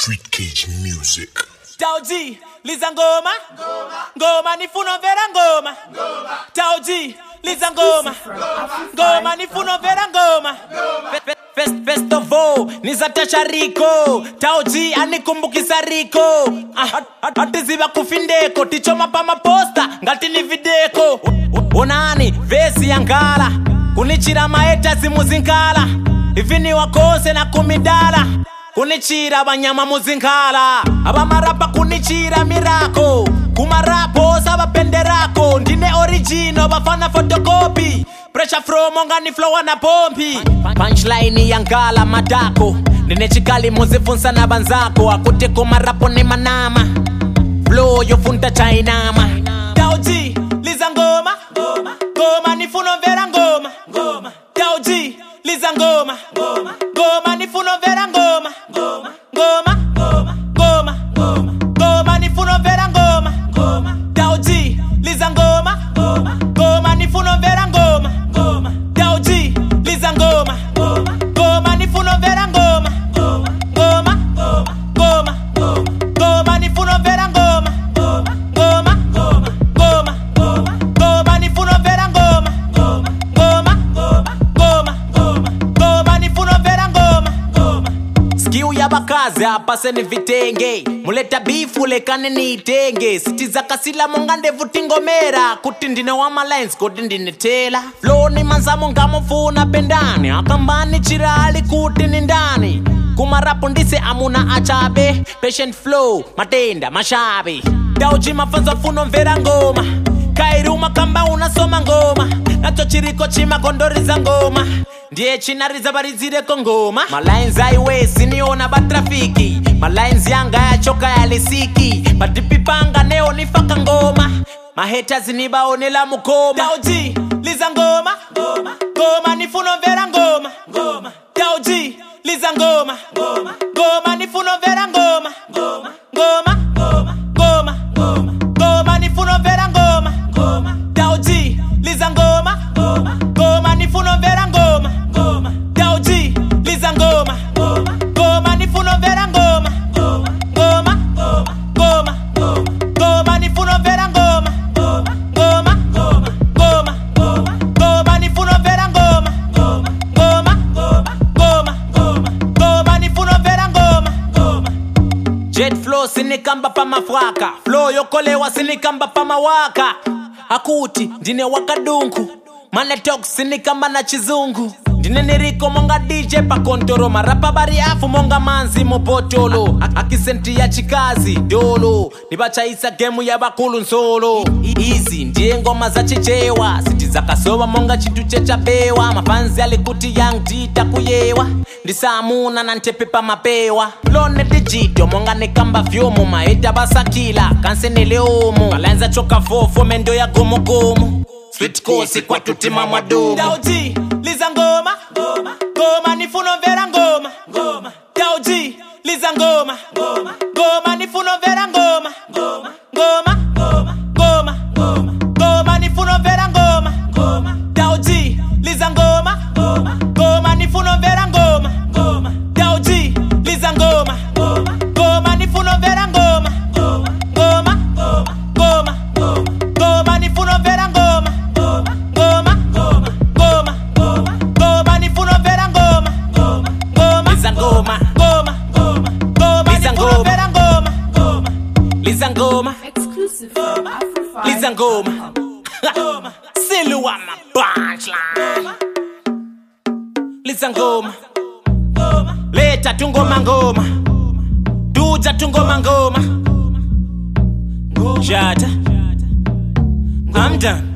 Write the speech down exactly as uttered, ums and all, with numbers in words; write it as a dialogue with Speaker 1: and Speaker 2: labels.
Speaker 1: Street Cage Music.
Speaker 2: Tauji, liza ngoma ngoma nifuno vera ngoma Tauji, liza ngoma ngoma nifuno vera ngoma Fest, festival, nizatasha Riko Tauji, anikumbukisa Riko Hatiziba kufindeko, tichoma pa maposta Ngati ni videko Unani, vesi ya ngala Kunichira maeta si muzinkala Ivini wakose na kumidala Kunichira abanyama muzinkala Abamarapa kunichira mirako Kumarapo saba penderako Ndine original bafana photocopy Pressure from ongani flow na pompi Punchline ya ngala madako Ndine chikali muzifunsa na banzako Akute kumarapo ni manama Flow yofunda chainama Tauji, liza ngoma Ngoma nifuno vera ngoma Tauji, liza ngoma Ngoma nifuno vera ngoma Ngoma, ngoma, ngoma Ngoma nifuno vera ngoma Tauji, liza ngoma Ngoma nifuno vera ngoma Tauji, liza ngoma Ngoma nifuno vera ngoma Ngoma, ngoma Ngoma nifuno vera ngoma Ngoma, ngoma Ngoma nifuno vera ngoma Ngoma, ngoma Ngoma nifuno vera ngoma Skiu ya bakazi apase ni vitenge Muleta bifu lekane ni itenge Siti za kasila monga ndevu tingomera Kuti ndine wa malines kuti ndine tela Flow ni manzamo ngamofu na pendani Akambani chirali kuti ni ndani Kumarapo ndise amuna achabe Patient flow, matenda, mashabe Tauji mafanzo funo mvera ngoma Kairu makamba unasoma ngoma Nacho chiriko chima kondori za ngoma Ndiye chinariza barizire kongoma Malines highway siniona batrafiki Malines yanga ya choka ya lesiki Badipipanga neo nifaka ngoma Mahaters nibaonela mukoma Tauji, liza ngoma Ngoma nifuno vera ngoma Tauji, liza ngoma Ngoma nifuno vera ngoma Ngoma, ngoma Ngoma nifuno vera ngoma Tauji, liza ngoma Ngoma nifuno vera ngoma Tauji, liza ngoma Ngoma nifuno vera ngoma Ngoma, ngoma Ngoma nifuno vera ngoma Ngoma, ngoma Ngoma nifuno vera ngoma Ngoma, ngoma Ngoma nifuno vera ngoma Jet flow sinikamba pa mafwaka Flow yokolewa sinikamba pa mawaka Akuti, ndine wakadunku Mane talk sinikamba na chizungu Ndine niriko monga D J pa kontoro Marapa bari afu monga manzi mopotolo Akisenti ya chikazi, dolo Nibacha isa gemu ya bakulu nsolo Easy, ndiye ngoma za chichewa Siti za kasowa monga chitu checha bewa Mafanzi alikuti young dita kuyewa Ndisamuna na ntepe pa mapewa Lone digito monga nikamba vyomo Maeta basakila, kanse nileumu Balanza choka fofo mendo ya gomo gomo Sweet kosi kwa tutima madomo Tauji, liza ngoma Ngoma nifuno vera ngoma Tauji, liza ngoma Ngoma nifuno vera ngoma Ngoma, ngoma Ngoma nifuno vera ngoma Tauji, liza ngoma Ngoma nifuno vera ngoma Tauji, liza ngoma Ngoma nifuno vera ngoma Ngoma, ngoma Ngoma nifuno vera ngoma Ngoma, ngoma Ngoma nifuno vera ngoma Liza ngoma Ngoma nifuno vera ngoma Liza ngoma
Speaker 3: Exclusive from Afrofi.
Speaker 2: Liza ngoma Silu wa mapunchline Liza ngoma Leta tungoma ngoma Duja tungoma ngoma Jata I'm done